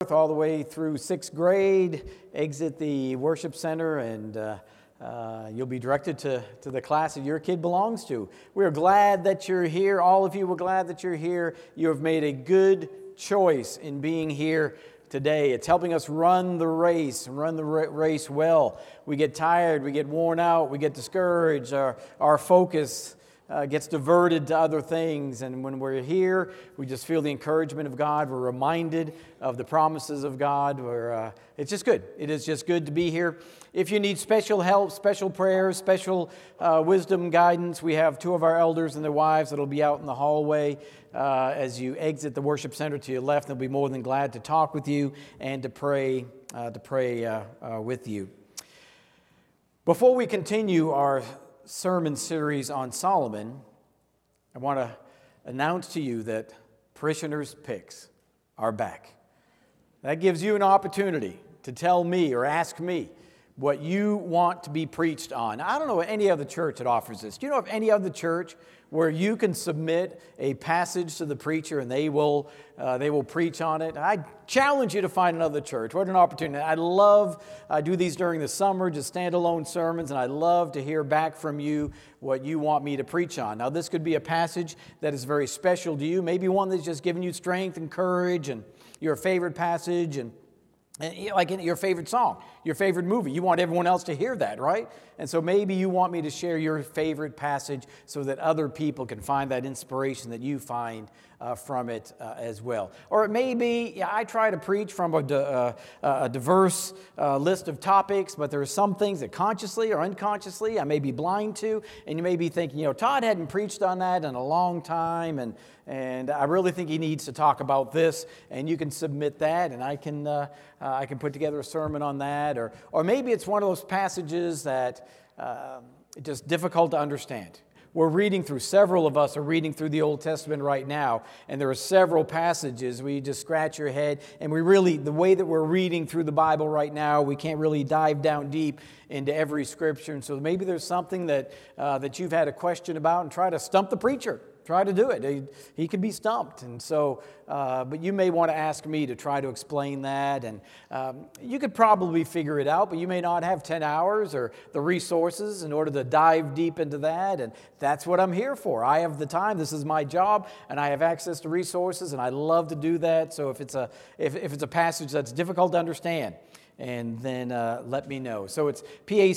all the way through sixth grade, exit the worship center, and you'll be directed to the class that your kid belongs to. We're glad that you're here. All of you, we're glad that you're here. You have made a good choice in being here today. It's helping us run the race well. We get tired, we get worn out, we get discouraged, our focus gets diverted to other things, and when we're here, we just feel the encouragement of God. We're reminded of the promises of God. It's just good. It is just good to be here. If you need special help, special prayers, special wisdom, guidance, we have two of our elders and their wives that'll be out in the hallway as you exit the worship center to your left. They'll be more than glad to talk with you and to pray with you. Before we continue our sermon series on Solomon, I want to announce to you that Parishioners' Picks are back. That gives you an opportunity to tell me or ask me what you want to be preached on. I don't know any other church that offers this. Do you know of any other church where you can submit a passage to the preacher and they will preach on it? I challenge you to find another church. What an opportunity. I do these during the summer, just standalone sermons, and I love to hear back from you what you want me to preach on. Now, this could be a passage that is very special to you, maybe one that's just giving you strength and courage, and your favorite passage, and like in your favorite song, your favorite movie. You want everyone else to hear that, right? And so maybe you want me to share your favorite passage so that other people can find that inspiration that you find from it as well. Or it may be, I try to preach from a diverse list of topics, but there are some things that consciously or unconsciously I may be blind to, and you may be thinking, Todd hadn't preached on that in a long time, and I really think he needs to talk about this, and you can submit that, and I can put together a sermon on that, or maybe it's one of those passages that just difficult to understand. Several of us are reading through the Old Testament right now, and there are several passages where you just scratch your head, and the way that we're reading through the Bible right now, we can't really dive down deep into every scripture, and so maybe there's something that you've had a question about, and try to stump the preacher. Try to do it. He could be stumped. And so, but you may want to ask me to try to explain that. And you could probably figure it out, but you may not have 10 hours or the resources in order to dive deep into that. And that's what I'm here for. I have the time. This is my job, and I have access to resources, and I love to do that. So if it's a passage that's difficult to understand, and then let me know. So it's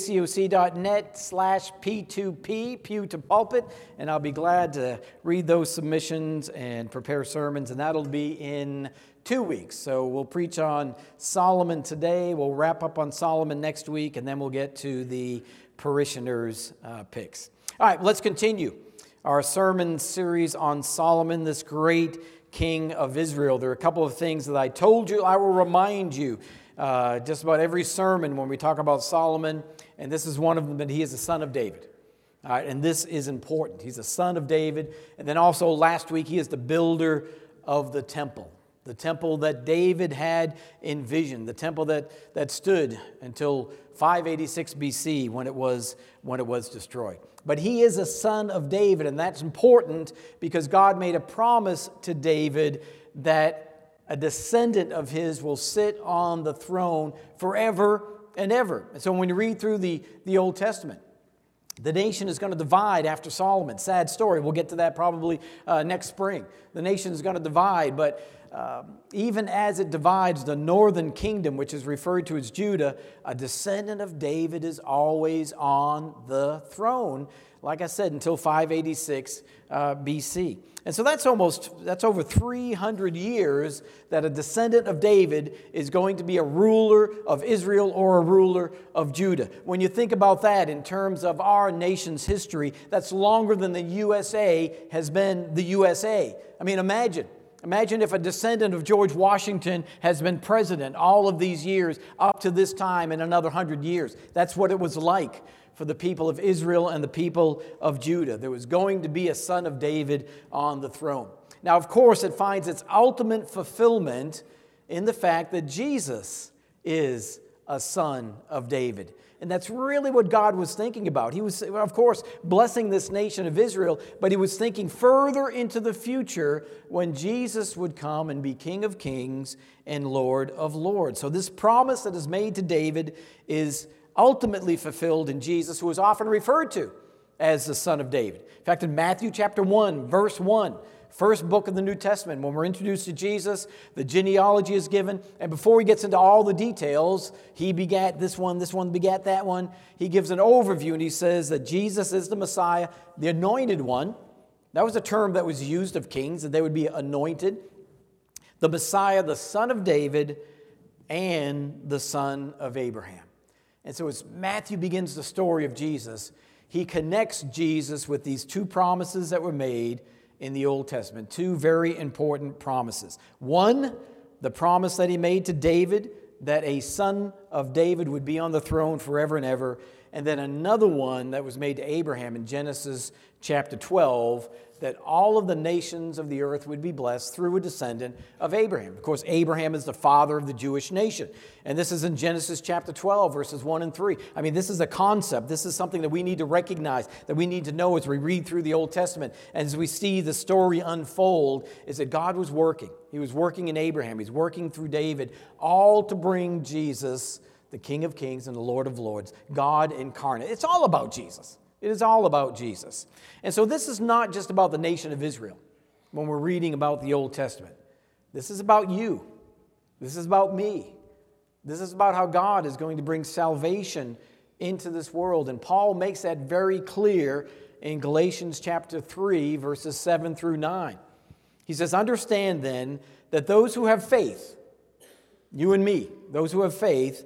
pacoc.net/P2P, Pew to Pulpit, and I'll be glad to read those submissions and prepare sermons, and that'll be in 2 weeks. So we'll preach on Solomon today, we'll wrap up on Solomon next week, and then we'll get to the Parishioners' Picks. All right, let's continue our sermon series on Solomon, this great king of Israel. There are a couple of things that I told you I will remind you just about every sermon when we talk about Solomon, and this is one of them, that he is the son of David. All right, and this is important. He's the son of David, and then also last week he is the builder of the temple that David had envisioned, the temple that stood until 586 BC when it was destroyed. But he is a son of David, and that's important because God made a promise to David that a descendant of his will sit on the throne forever and ever. And so when you read through the Old Testament, the nation is going to divide after Solomon. Sad story. We'll get to that probably next spring. The nation is going to divide, but even as it divides, the northern kingdom, which is referred to as Judah, a descendant of David is always on the throne, like I said, until 586 BC. And so that's over 300 years that a descendant of David is going to be a ruler of Israel or a ruler of Judah. When you think about that in terms of our nation's history, that's longer than the USA has been the USA. I mean, imagine if a descendant of George Washington has been president all of these years up to this time in another 100 years. That's what it was like for the people of Israel and the people of Judah. There was going to be a son of David on the throne. Now, of course, it finds its ultimate fulfillment in the fact that Jesus is a son of David. And that's really what God was thinking about. He was, of course, blessing this nation of Israel, but he was thinking further into the future when Jesus would come and be King of Kings and Lord of Lords. So this promise that is made to David is ultimately fulfilled in Jesus, who is often referred to as the Son of David. In fact, in Matthew chapter 1, verse 1, first book of the New Testament, when we're introduced to Jesus, the genealogy is given, and before he gets into all the details, he begat this one begat that one, he gives an overview, and he says that Jesus is the Messiah, the anointed one. That was a term that was used of kings, that they would be anointed. The Messiah, the Son of David, and the Son of Abraham. And so as Matthew begins the story of Jesus, he connects Jesus with these two promises that were made in the Old Testament, two very important promises. One, the promise that he made to David, that a son of David would be on the throne forever and ever. And then another one that was made to Abraham in Genesis chapter 12, that all of the nations of the earth would be blessed through a descendant of Abraham. Of course, Abraham is the father of the Jewish nation. And this is in Genesis chapter 12, verses 1 and 3. I mean, this is a concept. This is something that we need to recognize, that we need to know as we read through the Old Testament. And as we see the story unfold, is that God was working. He was working in Abraham. He's working through David, all to bring Jesus, the King of Kings and the Lord of Lords, God incarnate. It's all about Jesus. It is all about Jesus. And so this is not just about the nation of Israel when we're reading about the Old Testament. This is about you. This is about me. This is about how God is going to bring salvation into this world. And Paul makes that very clear in Galatians chapter 3, verses 7 through 9. He says, "Understand then that those who have faith, you and me, those who have faith,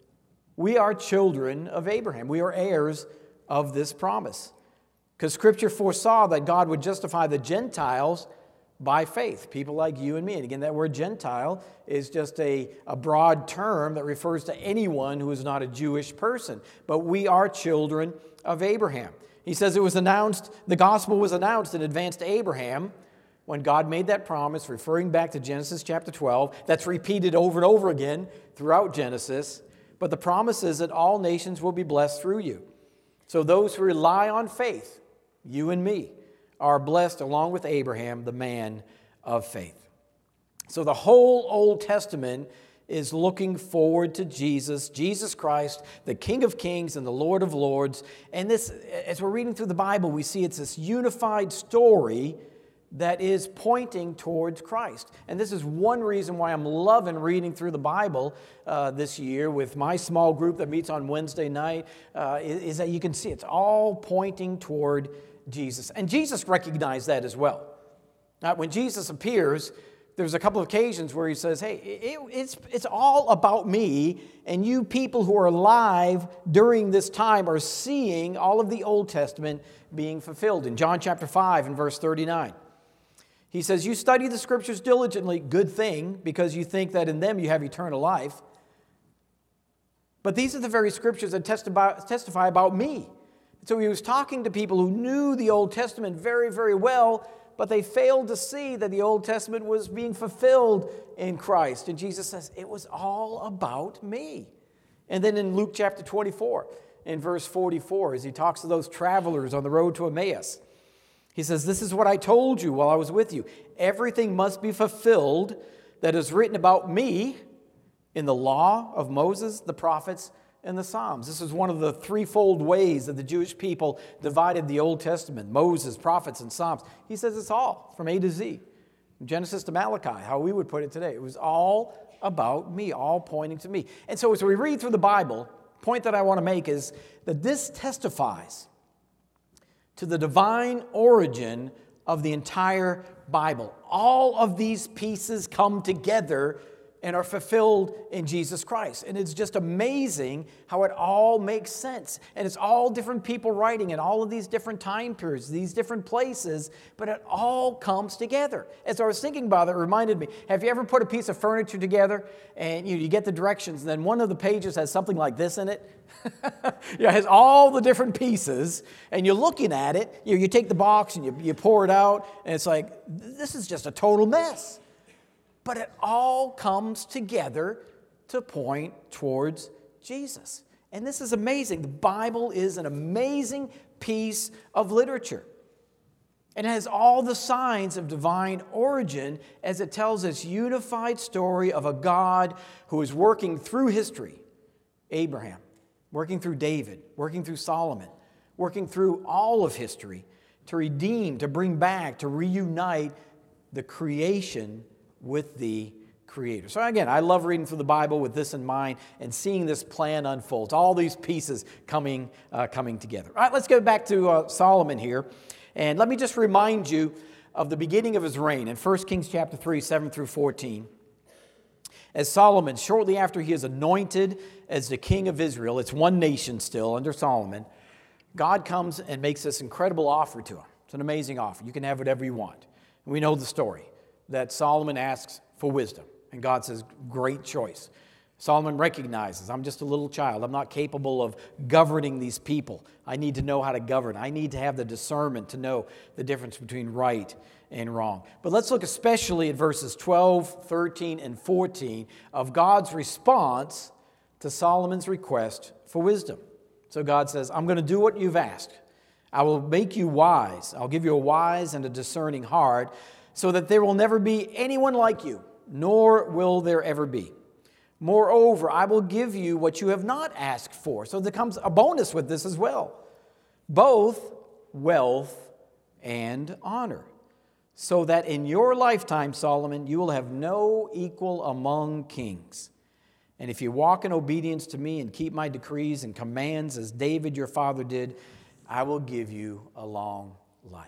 we are children of Abraham. We are heirs of this promise. Because Scripture foresaw that God would justify the Gentiles by faith, people like you and me." And again, that word Gentile is just a broad term that refers to anyone who is not a Jewish person. But we are children of Abraham. He says it was announced, the gospel was announced in advance to Abraham when God made that promise, referring back to Genesis chapter 12. That's repeated over and over again throughout Genesis. But the promise is that all nations will be blessed through you. So those who rely on faith, you and me, are blessed along with Abraham, the man of faith. So the whole Old Testament is looking forward to Jesus, Jesus Christ, the King of Kings and the Lord of Lords. And this, as we're reading through the Bible, we see it's this unified story that is pointing towards Christ. And this is one reason why I'm loving reading through the Bible this year with my small group that meets on Wednesday night, is that you can see it's all pointing toward Jesus. And Jesus recognized that as well. Now, when Jesus appears, there's a couple of occasions where he says, hey, it's all about me, and you people who are alive during this time are seeing all of the Old Testament being fulfilled. In John chapter 5 and verse 39. He says, "You study the Scriptures diligently, good thing, because you think that in them you have eternal life. But these are the very Scriptures that testify about me." So he was talking to people who knew the Old Testament very, very well, but they failed to see that the Old Testament was being fulfilled in Christ. And Jesus says, it was all about me. And then in Luke chapter 24, in verse 44, as he talks to those travelers on the road to Emmaus, he says, "This is what I told you while I was with you. Everything must be fulfilled that is written about me in the law of Moses, the prophets, and the Psalms." This is one of the threefold ways that the Jewish people divided the Old Testament: Moses, prophets, and Psalms. He says it's all from A to Z, from Genesis to Malachi, how we would put it today. It was all about me, all pointing to me. And so as we read through the Bible, the point that I want to make is that this testifies to the divine origin of the entire Bible. All of these pieces come together and are fulfilled in Jesus Christ. And it's just amazing how it all makes sense. And it's all different people writing in all of these different time periods, these different places, but it all comes together. As I was thinking about it, it reminded me, have you ever put a piece of furniture together and you get the directions, and then one of the pages has something like this in it? It has all the different pieces, and you're looking at it, you take the box and you pour it out, and it's like, this is just a total mess. But it all comes together to point towards Jesus. And this is amazing. The Bible is an amazing piece of literature. It has all the signs of divine origin as it tells this unified story of a God who is working through history. Abraham, working through David, working through Solomon, working through all of history to redeem, to bring back, to reunite the creation with the Creator. So again, I love reading through the Bible with this in mind and seeing this plan unfold. All these pieces coming together. All right, let's go back to Solomon here. And let me just remind you of the beginning of his reign in 1 Kings chapter 3, 7 through 14. As Solomon, shortly after he is anointed as the king of Israel, it's one nation still under Solomon, God comes and makes this incredible offer to him. It's an amazing offer. You can have whatever you want. And we know the story that Solomon asks for wisdom. And God says, great choice. Solomon recognizes, I'm just a little child. I'm not capable of governing these people. I need to know how to govern. I need to have the discernment to know the difference between right and wrong. But let's look especially at verses 12, 13, and 14 of God's response to Solomon's request for wisdom. So God says, I'm going to do what you've asked. I will make you wise. I'll give you a wise and a discerning heart so that there will never be anyone like you, nor will there ever be. Moreover, I will give you what you have not asked for. So there comes a bonus with this as well. Both wealth and honor. So that in your lifetime, Solomon, you will have no equal among kings. And if you walk in obedience to me and keep my decrees and commands as David your father did, I will give you a long life.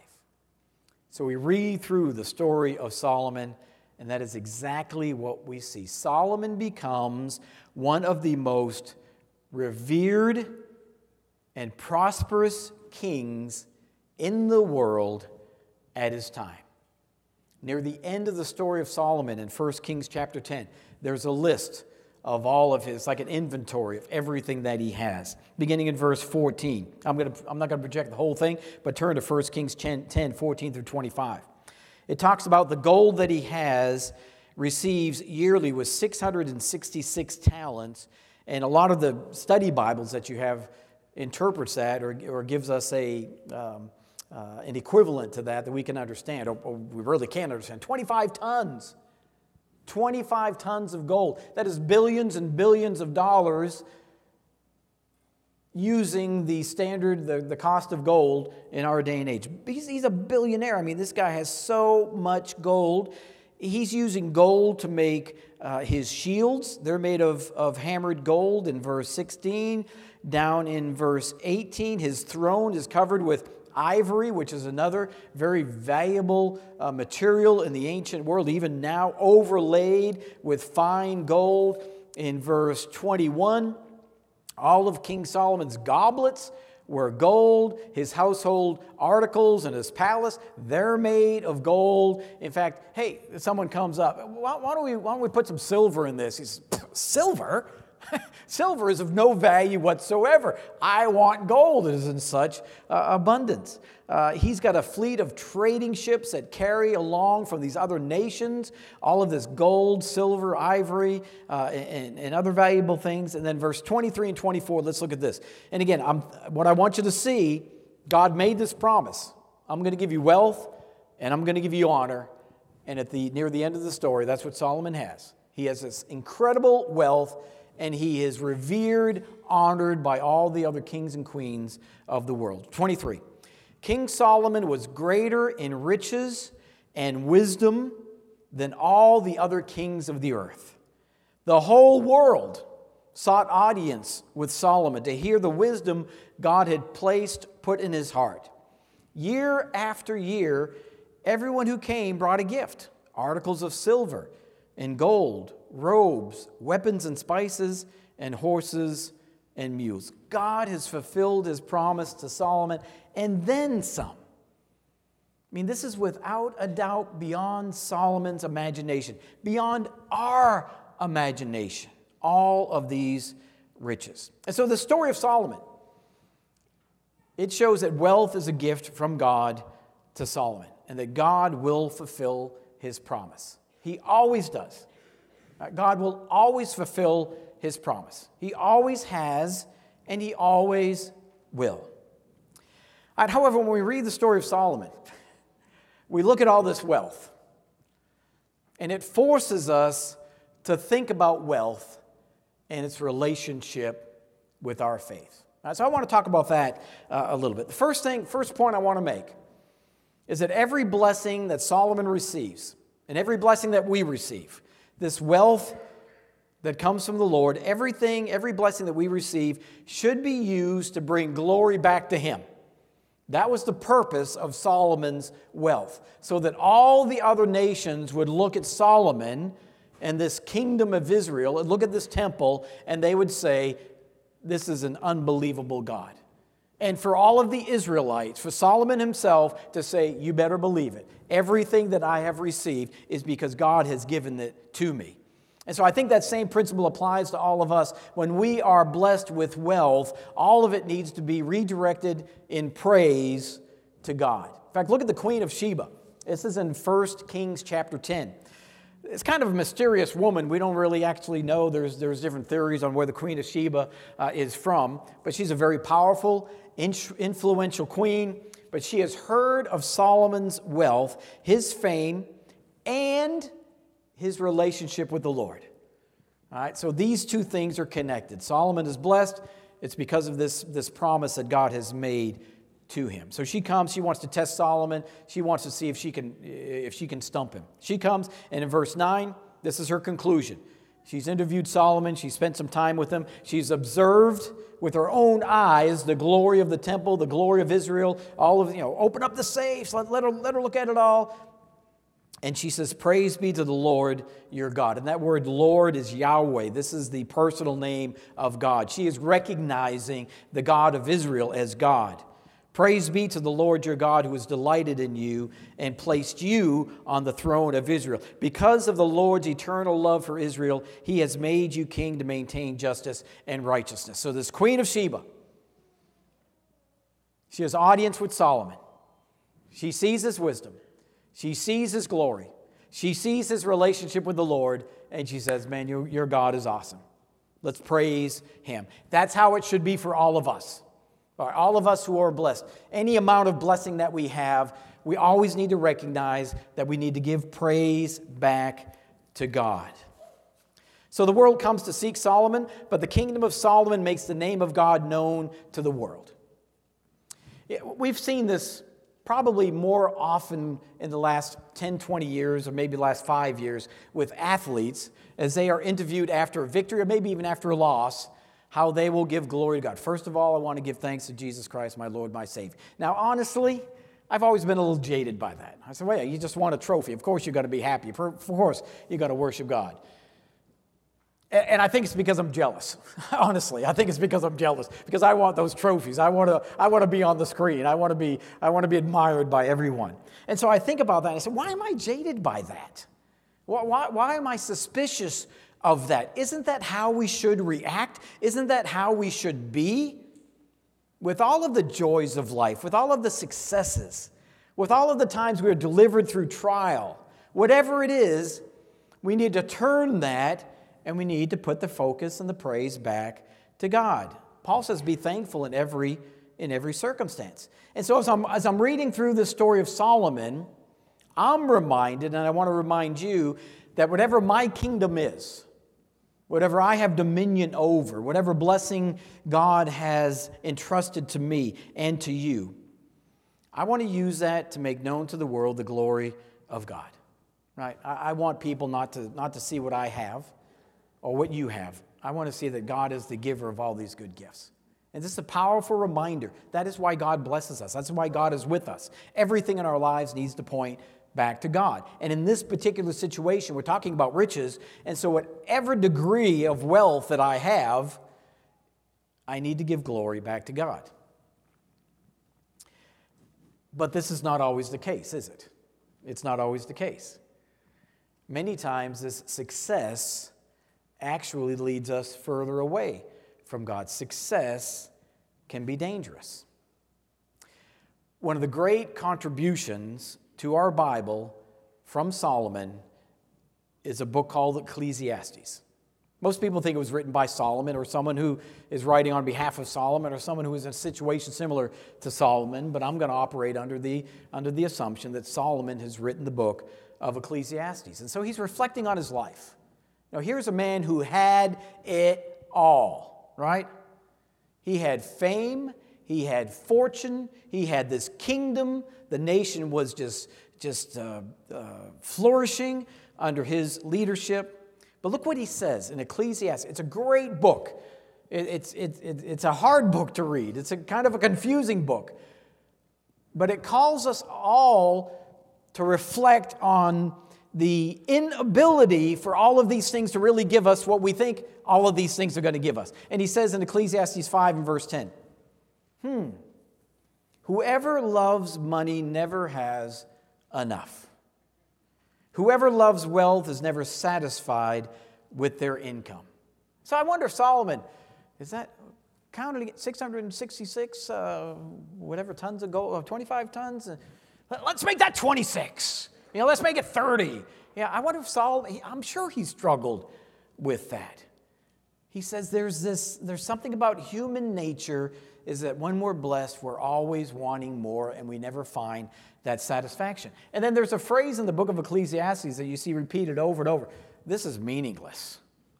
So we read through the story of Solomon, and that is exactly what we see. Solomon becomes one of the most revered and prosperous kings in the world at his time. Near the end of the story of Solomon in 1 Kings chapter 10, there's a list of all of his, like an inventory of everything that he has. Beginning in verse 14. I'm not going to project the whole thing, but turn to 1 Kings 10, 14 through 25. It talks about the gold that he receives yearly with 666 talents. And a lot of the study Bibles that you have interprets that or gives us an equivalent to that we can understand, or we really can't understand. 25 tons. 25 tons of gold. That is billions and billions of dollars using the standard, the cost of gold in our day and age. He's a billionaire. I mean, this guy has so much gold. He's using gold to make his shields. They're made of hammered gold in verse 16. Down in verse 18, his throne is covered with ivory, which is another very valuable material in the ancient world, even now overlaid with fine gold. In verse 21, all of King Solomon's goblets were gold. His household articles in his palace, they're made of gold. In fact, hey, if someone comes up, why don't we put some silver in this? He says, silver? Silver is of no value whatsoever. I want gold. It is in such abundance. He's got a fleet of trading ships that carry along from these other nations all of this gold, silver, ivory, and other valuable things. And then verse 23 and 24, let's look at this. And again, what I want you to see, God made this promise. I'm going to give you wealth, and I'm going to give you honor. And near the end of the story, that's what Solomon has. He has this incredible wealth, and he is revered, honored by all the other kings and queens of the world. 23. King Solomon was greater in riches and wisdom than all the other kings of the earth. The whole world sought audience with Solomon to hear the wisdom God had put in his heart. Year after year, everyone who came brought a gift, articles of silver and gold, robes, weapons and spices, and horses and mules. God has fulfilled his promise to Solomon, and then some. I mean, this is without a doubt beyond Solomon's imagination, beyond our imagination, all of these riches. And so the story of Solomon, it shows that wealth is a gift from God to Solomon, and that God will fulfill his promise. He always does. God will always fulfill his promise. He always has, and he always will. All right, however, when we read the story of Solomon, we look at all this wealth, and it forces us to think about wealth and its relationship with our faith. So I want to talk about that a little bit. The first point I want to make is that every blessing that Solomon receives, and every blessing that we receive, this wealth that comes from the Lord, every blessing that we receive should be used to bring glory back to him. That was the purpose of Solomon's wealth, so that all the other nations would look at Solomon and this kingdom of Israel, and look at this temple, and they would say, this is an unbelievable God. And for all of the Israelites, for Solomon himself to say, you better believe it. Everything that I have received is because God has given it to me. And so I think that same principle applies to all of us. When we are blessed with wealth, all of it needs to be redirected in praise to God. In fact, look at the Queen of Sheba. This is in 1 Kings chapter 10. It's kind of a mysterious woman. We don't really actually know. There's different theories on where the Queen of Sheba is from. But she's a very powerful, influential queen. But she has heard of Solomon's wealth, his fame, and his relationship with the Lord. All right, so these two things are connected. Solomon is blessed. It's because of this promise that God has made to him. So she comes, she wants to test Solomon. She wants to see if she can stump him. She comes, and in verse 9, this is her conclusion. She's interviewed Solomon. She spent some time with him. She's observed with her own eyes the glory of the temple, the glory of Israel, all of, open up the safes, let her look at it all. And she says, praise be to the Lord your God. And that word Lord is Yahweh. This is the personal name of God. She is recognizing the God of Israel as God. Praise be to the Lord your God who has delighted in you and placed you on the throne of Israel. Because of the Lord's eternal love for Israel, he has made you king to maintain justice and righteousness. So this Queen of Sheba, she has audience with Solomon. She sees his wisdom. She sees his glory. She sees his relationship with the Lord, and she says, man, your God is awesome. Let's praise him. That's how it should be for all of us. All of us who are blessed. Any amount of blessing that we have, we always need to recognize that we need to give praise back to God. So the world comes to seek Solomon, but the kingdom of Solomon makes the name of God known to the world. We've seen this probably more often in the last 10, 20 years, or maybe the last 5 years, with athletes as they are interviewed after a victory or maybe even after a loss, how they will give glory to God. First of all, I want to give thanks to Jesus Christ, my Lord, my Savior. Now, honestly, I've always been a little jaded by that. I said, well, you just want a trophy. Of course you've got to be happy. Of course you've got to worship God. And I think it's because I'm jealous. Honestly, I think it's because I'm jealous. Because I want those trophies. I want to be on the screen. I want to be admired by everyone. And so I think about that. And I said, why am I jaded by that? Why am I suspicious of that? Isn't that how we should react? Isn't that how we should be? With all of the joys of life, with all of the successes, with all of the times we are delivered through trial, whatever it is, we need to turn that and we need to put the focus and the praise back to God. Paul says, be thankful in every circumstance. And so as I'm reading through the story of Solomon, I'm reminded, and I want to remind you, that whatever my kingdom is, whatever I have dominion over, whatever blessing God has entrusted to me and to you, I want to use that to make known to the world the glory of God. Right? I want people not to see what I have or what you have. I want to see that God is the giver of all these good gifts. And this is a powerful reminder. That is why God blesses us. That's why God is with us. Everything in our lives needs to point back to God. And in this particular situation, we're talking about riches. And so whatever degree of wealth that I have, I need to give glory back to God. But this is not always the case, is it? It's not always the case. Many times this success actually leads us further away from God. Success can be dangerous. One of the great contributions to our Bible from Solomon is a book called Ecclesiastes. Most people think it was written by Solomon or someone who is writing on behalf of Solomon or someone who is in a situation similar to Solomon, but I'm going to operate under the assumption that Solomon has written the book of Ecclesiastes. And so he's reflecting on his life. Now, here's a man who had it all, right? He had fame, he had fortune, he had this kingdom. The nation was just flourishing under his leadership. But look what he says in Ecclesiastes. It's a great book. It's a hard book to read. It's a kind of a confusing book. But it calls us all to reflect on the inability for all of these things to really give us what we think all of these things are going to give us. And he says in Ecclesiastes 5 and verse 10, whoever loves money never has enough. Whoever loves wealth is never satisfied with their income. So I wonder if Solomon, is that counting 666, whatever tons of gold, 25 tons? Let's make that 26. Let's make it 30. Yeah, I wonder if Solomon, I'm sure he struggled with that. He says there's something about human nature is that when we're blessed, we're always wanting more and we never find that satisfaction. And then there's a phrase in the book of Ecclesiastes that you see repeated over and over. This is meaningless.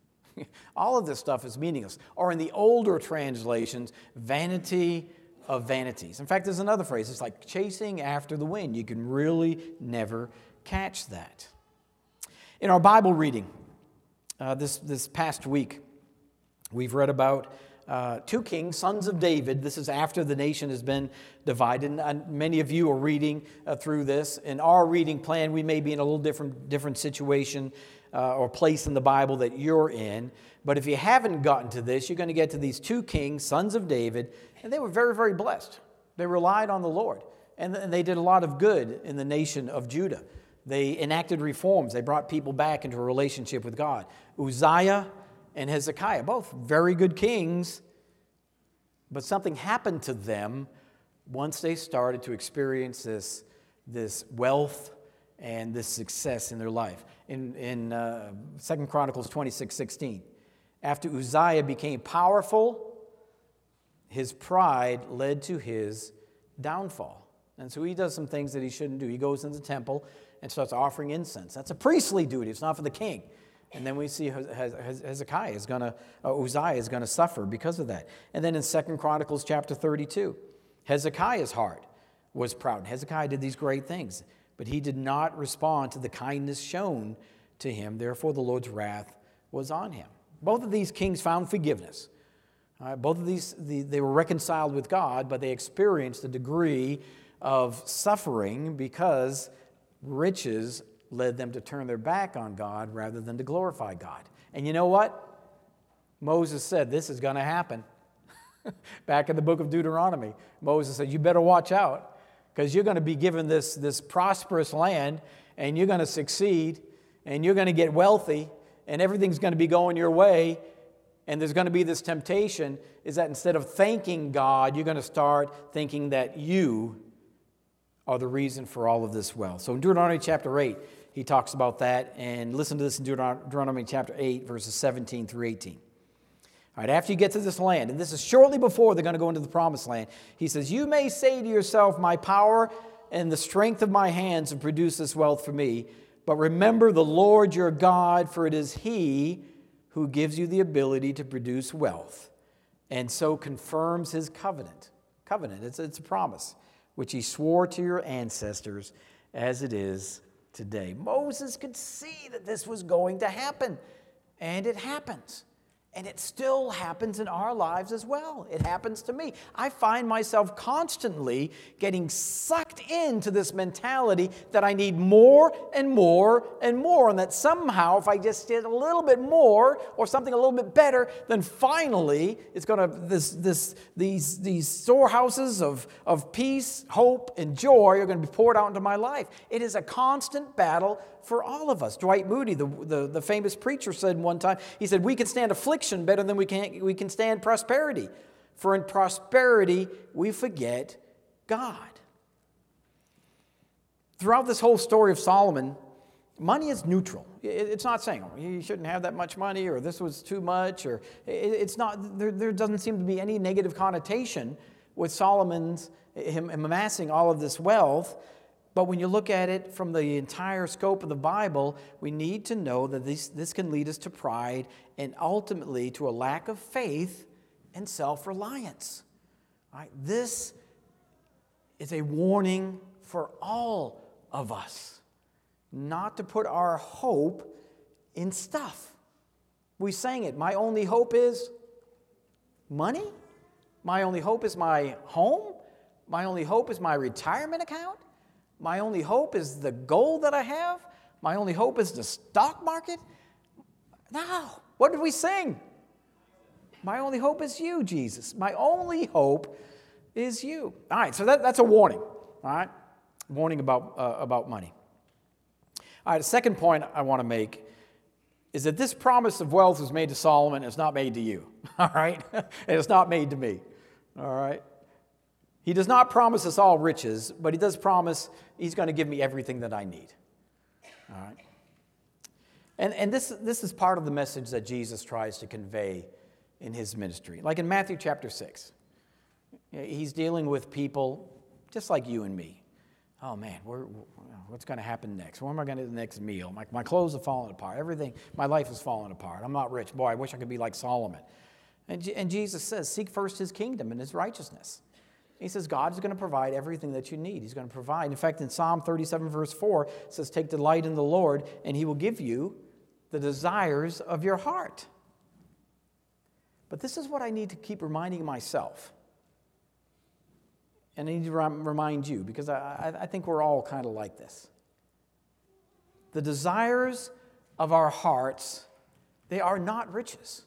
All of this stuff is meaningless. Or in the older translations, vanity of vanities. In fact, there's another phrase. It's like chasing after the wind. You can really never catch that. In our Bible reading this past week, we've read about two kings, sons of David. This is after the nation has been divided. And many of you are reading through this. In our reading plan, we may be in a little different situation or place in the Bible that you're in. But if you haven't gotten to this, you're going to get to these two kings, sons of David, and they were very, very blessed. They relied on the Lord, and they did a lot of good in the nation of Judah. They enacted reforms. They brought people back into a relationship with God. Uzziah and Hezekiah, both very good kings, but something happened to them once they started to experience this wealth and this success in their life. In 2 Chronicles 26:16, after Uzziah became powerful, his pride led to his downfall. And so he does some things that he shouldn't do. He goes into the temple and starts offering incense. That's a priestly duty. It's not for the king. And then we see Uzziah is going to suffer because of that. And then in 2 Chronicles chapter 32, Hezekiah's heart was proud. Hezekiah did these great things, but he did not respond to the kindness shown to him. Therefore, the Lord's wrath was on him. Both of these kings found forgiveness. Both of these, they were reconciled with God, but they experienced a degree of suffering because riches led them to turn their back on God rather than to glorify God. And you know what? Moses said this is going to happen. Back in the book of Deuteronomy, Moses said, you better watch out because you're going to be given this prosperous land and you're going to succeed and you're going to get wealthy and everything's going to be going your way. And there's going to be this temptation is that instead of thanking God, you're going to start thinking that you are the reason for all of this wealth. So in Deuteronomy chapter 8, he talks about that. And listen to this in Deuteronomy chapter 8, verses 17 through 18. All right, after you get to this land, and this is shortly before they're going to go into the promised land, he says, you may say to yourself, my power and the strength of my hands have produced this wealth for me. But remember the Lord your God, for it is He who gives you the ability to produce wealth, and so confirms His covenant. Covenant, it's a promise, which He swore to your ancestors as it is today. Moses could see that this was going to happen, and it happens. And it still happens in our lives as well. It happens to me. I find myself constantly getting sucked into this mentality that I need more and more and more, and that somehow if I just did a little bit more or something a little bit better, then finally it's going to these storehouses of peace, hope, and joy are going to be poured out into my life. It is a constant battle for all of us. Dwight Moody, the famous preacher, said one time, he said, we can stand affliction better than we can stand prosperity. For in prosperity, we forget God. Throughout this whole story of Solomon, Money is neutral. It's not saying, oh, you shouldn't have that much money, or this was too much, or it's not, there doesn't seem to be any negative connotation with him amassing all of this wealth. But when you look at it from the entire scope of the Bible, we need to know that this can lead us to pride and ultimately to a lack of faith and self-reliance. All right? This is a warning for all of us, not to put our hope in stuff. We sang it, my only hope is money. My only hope is my home. My only hope is my retirement account. My only hope is the goal that I have. My only hope is the stock market. No, what did we sing? My only hope is you, Jesus. My only hope is you. All right, so that's a warning. All right, warning about money. All right, the second point I want to make is that this promise of wealth was made to Solomon. It's not made to you. All right, and it's not made to me. All right. He does not promise us all riches, but he does promise he's going to give me everything that I need. All right? And this is part of the message that Jesus tries to convey in his ministry. Like in Matthew chapter 6, he's dealing with people just like you and me. Oh man, what's going to happen next? Where am I going to get the next meal? My clothes are falling apart. Everything, my life is falling apart. I'm not rich. Boy, I wish I could be like Solomon. And Jesus says, seek first his kingdom and his righteousness. He says God is going to provide everything that you need. He's going to provide. In fact, in Psalm 37, verse 4, it says, take delight in the Lord, and he will give you the desires of your heart. But this is what I need to keep reminding myself. And I need to remind you, because I think we're all kind of like this. The desires of our hearts, they are not riches.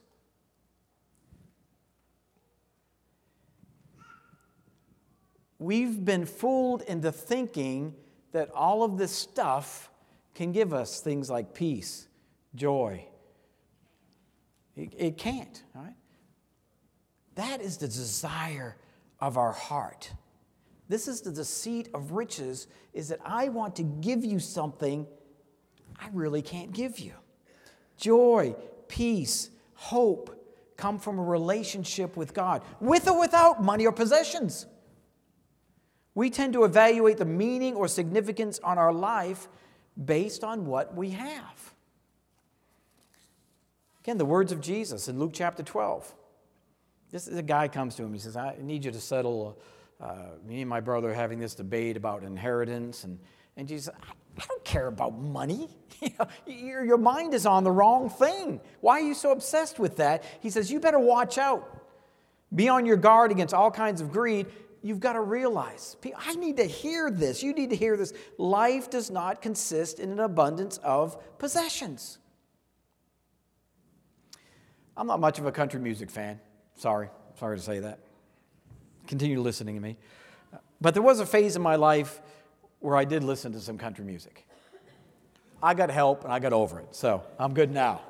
We've been fooled into thinking that all of this stuff can give us things like peace, joy. It can't, all right? That is the desire of our heart. This is the deceit of riches, is that I want to give you something I really can't give you. Joy, peace, hope come from a relationship with God, with or without money or possessions. We tend to evaluate the meaning or significance on our life based on what we have. Again, the words of Jesus in Luke chapter 12. This is a guy comes to him. He says, I need you to settle, me and my brother are having this debate about inheritance. And Jesus said, I don't care about money. Your mind is on the wrong thing. Why are you so obsessed with that? He says, you better watch out. Be on your guard against all kinds of greed. You've got to realize, I need to hear this. You need to hear this. Life does not consist in an abundance of possessions. I'm not much of a country music fan. Sorry to say that. Continue listening to me. But there was a phase in my life where I did listen to some country music. I got help and I got over it, so I'm good now.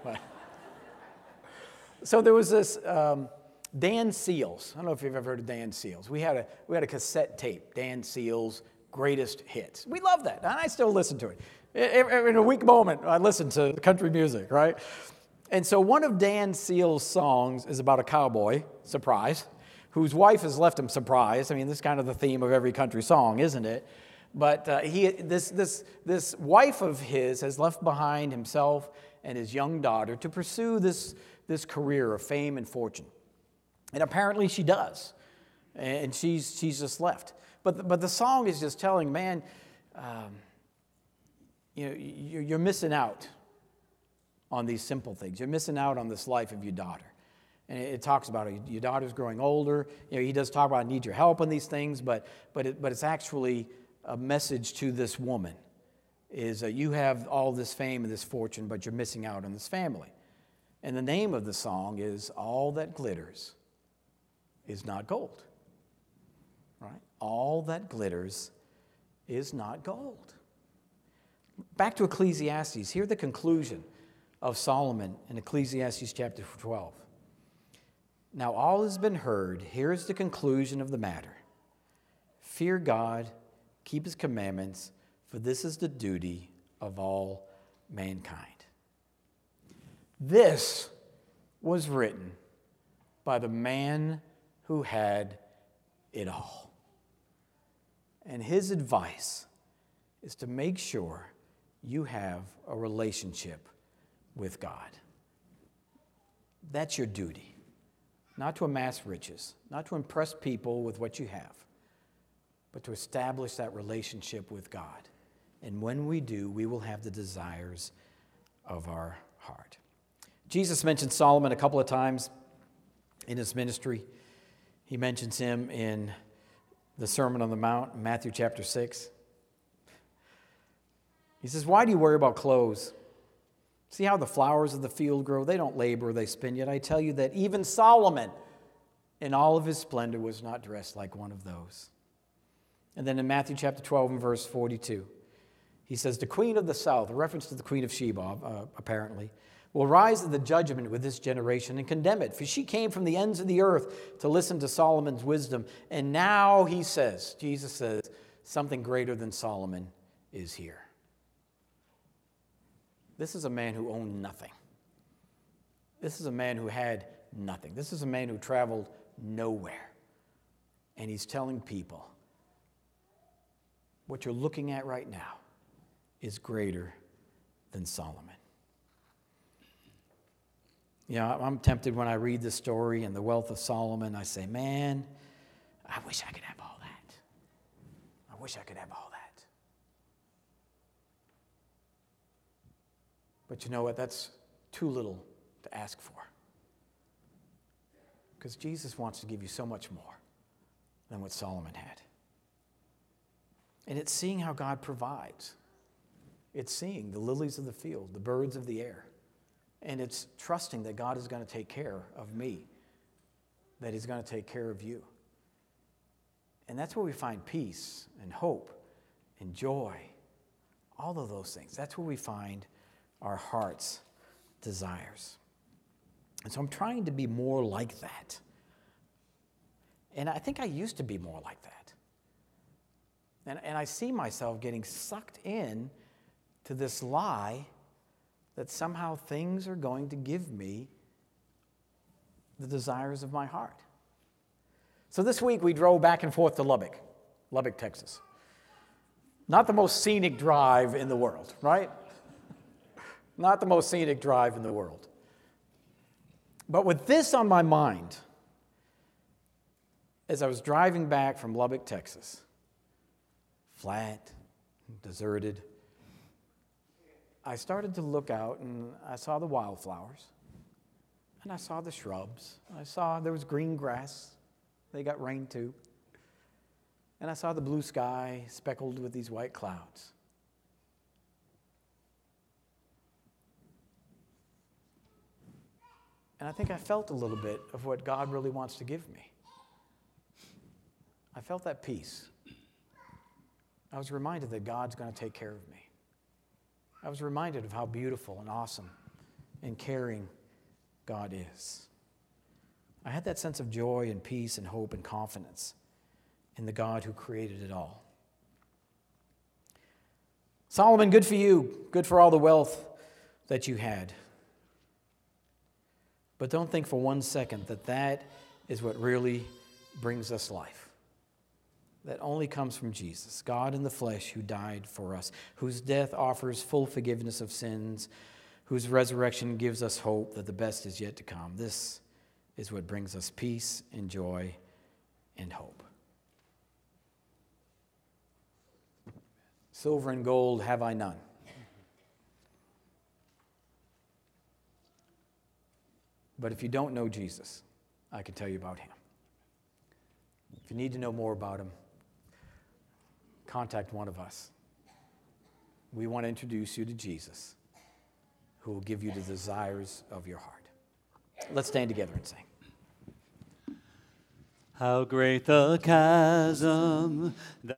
So there was this Dan Seals. I don't know if you've ever heard of Dan Seals. We had a cassette tape, Dan Seals' greatest hits. We loved that, and I still listen to it. In a weak moment, I listen to country music, right? And so one of Dan Seals' songs is about a cowboy, surprise, whose wife has left him surprised. I mean, this is kind of the theme of every country song, isn't it? But this wife of his has left behind himself and his young daughter to pursue this career of fame and fortune. And apparently she does. And she's just left. But the song is just telling, man, you're missing out on these simple things. You're missing out on this life of your daughter. And it talks about it. Your daughter's growing older. He does talk about I need your help on these things, but it's actually a message to this woman is you have all this fame and this fortune, but you're missing out on this family. And the name of the song is All That Glitters Is Not Gold. Right? All that glitters is not gold. Back to Ecclesiastes. Hear the conclusion of Solomon in Ecclesiastes chapter 12. Now all has been heard. Here's the conclusion of the matter. Fear God, keep his commandments, for this is the duty of all mankind. This was written by the man who had it all. And his advice is to make sure you have a relationship with God. That's your duty. Not to amass riches, not to impress people with what you have, but to establish that relationship with God. And when we do, we will have the desires of our heart. Jesus mentioned Solomon a couple of times in his ministry. He mentions him in the Sermon on the Mount, Matthew chapter 6. He says, "Why do you worry about clothes? See how the flowers of the field grow? They don't labor, they spin. Yet I tell you that even Solomon, in all of his splendor, was not dressed like one of those." And then in Matthew chapter 12 and verse 42, he says, "The queen of the south," a reference to the queen of Sheba, apparently, "will rise at the judgment with this generation and condemn it. For she came from the ends of the earth to listen to Solomon's wisdom. And now," he says, Jesus says, "something greater than Solomon is here." This is a man who owned nothing. This is a man who had nothing. This is a man who traveled nowhere. And he's telling people, what you're looking at right now is greater than Solomon. You know, I'm tempted when I read the story and the wealth of Solomon, I say, man, I wish I could have all that. I wish I could have all that. But you know what? That's too little to ask for. Because Jesus wants to give you so much more than what Solomon had. And it's seeing how God provides. It's seeing the lilies of the field, the birds of the air. And it's trusting that God is going to take care of me, that he's going to take care of you. And that's where we find peace and hope and joy, all of those things. That's where we find our heart's desires. And so I'm trying to be more like that. And I think I used to be more like that. And I see myself getting sucked in to this lie that somehow things are going to give me the desires of my heart. So this week we drove back and forth to Lubbock, Texas. Not the most scenic drive in the world, right? Not the most scenic drive in the world. But with this on my mind, as I was driving back from Lubbock, Texas, flat, deserted, I started to look out and I saw the wildflowers and I saw the shrubs. I saw there was green grass. They got rain too. And I saw the blue sky speckled with these white clouds. And I think I felt a little bit of what God really wants to give me. I felt that peace. I was reminded that God's going to take care of me. I was reminded of how beautiful and awesome and caring God is. I had that sense of joy and peace and hope and confidence in the God who created it all. Solomon, good for you. Good for all the wealth that you had. But don't think for 1 second that that is what really brings us life. That only comes from Jesus, God in the flesh who died for us, whose death offers full forgiveness of sins, whose resurrection gives us hope that the best is yet to come. This is what brings us peace and joy and hope. Silver and gold have I none. But if you don't know Jesus, I can tell you about him. If you need to know more about him, contact one of us. We want to introduce you to Jesus, who will give you the desires of your heart. Let's stand together and sing. How great the chasm that